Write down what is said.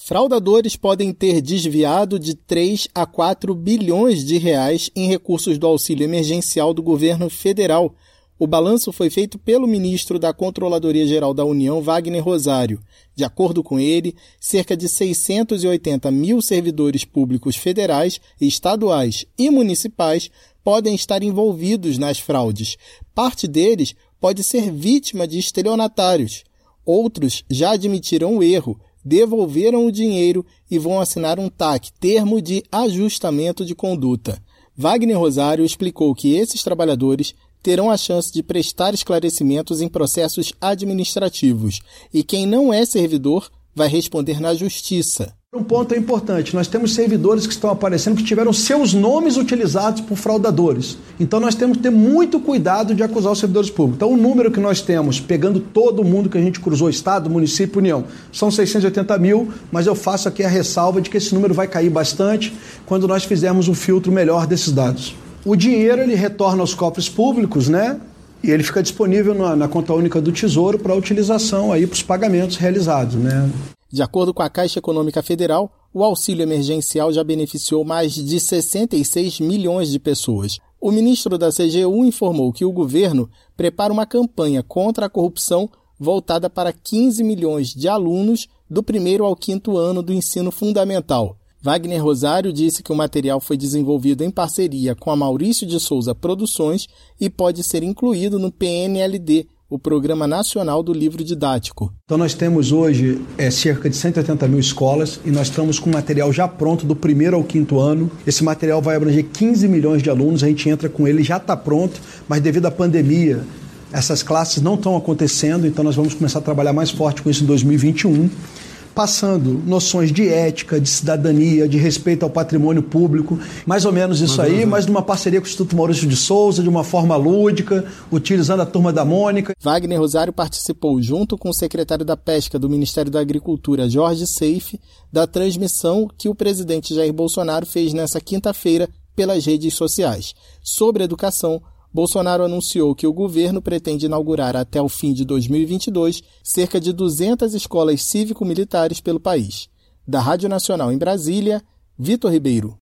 Fraudadores podem ter desviado de 3 a 4 bilhões de reais em recursos do auxílio emergencial do governo federal. O balanço foi feito pelo ministro da Controladoria-Geral da União, Wagner Rosário. De acordo com ele, cerca de 680 mil servidores públicos federais, estaduais e municipais podem estar envolvidos nas fraudes. Parte deles pode ser vítima de estelionatários. Outros já admitiram o erro, devolveram o dinheiro e vão assinar um TAC, termo de ajustamento de conduta. Wagner Rosário explicou que esses trabalhadores terão a chance de prestar esclarecimentos em processos administrativos e quem não é servidor vai responder na justiça. Um ponto é importante, nós temos servidores que estão aparecendo que tiveram seus nomes utilizados por fraudadores. Então nós temos que ter muito cuidado de acusar os servidores públicos. Então o número que nós temos, pegando todo mundo que a gente cruzou, Estado, município, União, são 680 mil, mas eu faço aqui a ressalva de que esse número vai cair bastante quando nós fizermos um filtro melhor desses dados. O dinheiro ele retorna aos cofres públicos, né? E ele fica disponível na conta única do Tesouro para utilização aí para os pagamentos realizados, né? De acordo com a Caixa Econômica Federal, o auxílio emergencial já beneficiou mais de 66 milhões de pessoas. O ministro da CGU informou que o governo prepara uma campanha contra a corrupção voltada para 15 milhões de alunos do 1º ao 5º ano do ensino fundamental. Wagner Rosário disse que o material foi desenvolvido em parceria com a Maurício de Souza Produções e pode ser incluído no PNLD, o Programa Nacional do Livro Didático. Então nós temos hoje cerca de 180 mil escolas e nós estamos com material já pronto do 1º ao 5º ano. Esse material vai abranger 15 milhões de alunos, a gente entra com ele, já está pronto, mas devido à pandemia, essas classes não estão acontecendo, então nós vamos começar a trabalhar mais forte com isso em 2021. Passando noções de ética, de cidadania, de respeito ao patrimônio público, mais ou menos isso aí, mas numa parceria com o Instituto Maurício de Souza, de uma forma lúdica, utilizando a Turma da Mônica. Wagner Rosário participou, junto com o secretário da Pesca do Ministério da Agricultura, Jorge Seife, da transmissão que o presidente Jair Bolsonaro fez nesta quinta-feira pelas redes sociais. Sobre educação, Bolsonaro anunciou que o governo pretende inaugurar até o fim de 2022 cerca de 200 escolas cívico-militares pelo país. Da Rádio Nacional em Brasília, Vitor Ribeiro.